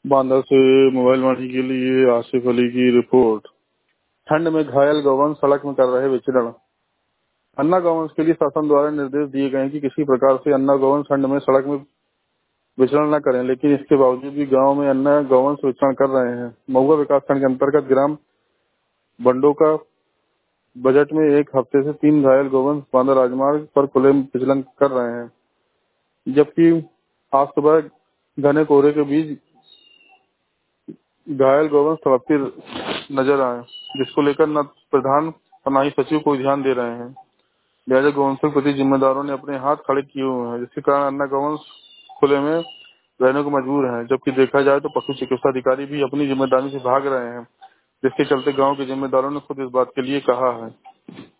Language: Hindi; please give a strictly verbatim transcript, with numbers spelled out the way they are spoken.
बांदा से मोबाइल वाणी के लिए आसिफ अली की रिपोर्ट। ठंड में घायल गौवंश सड़क में कर रहे विचरण। अन्ना गौवंश के लिए शासन द्वारा निर्देश दिए गए हैं कि किसी प्रकार से अन्ना गौवंश ठंड में सड़क में विचरण न करें, लेकिन इसके बावजूद भी गांव में अन्ना गौवंश विचरण कर रहे हैं। महुआ विकास खंड के अंतर्गत ग्राम बंडो का बजट में एक हफ्ते से तीन घायल गौवंश बांदा राजमार्ग पर खुले में विचरण कर रहे हैं, जबकि आज सुबह घने कोहरे के बीच घायल गौवंश तड़पते नजर आए, जिसको लेकर न प्रधान पनाही सचिव को ध्यान दे रहे हैं। लिहाजा गौवंशों के प्रति जिम्मेदारों ने अपने हाथ खड़े किए हुए हैं, जिसके कारण अन्ना गौवंश खुले में रहने को मजबूर हैं। जबकि देखा जाए तो पशु चिकित्सा अधिकारी भी अपनी जिम्मेदारी से भाग रहे हैं, जिसके चलते गांव के जिम्मेदारों ने खुद इस बात के लिए कहा है।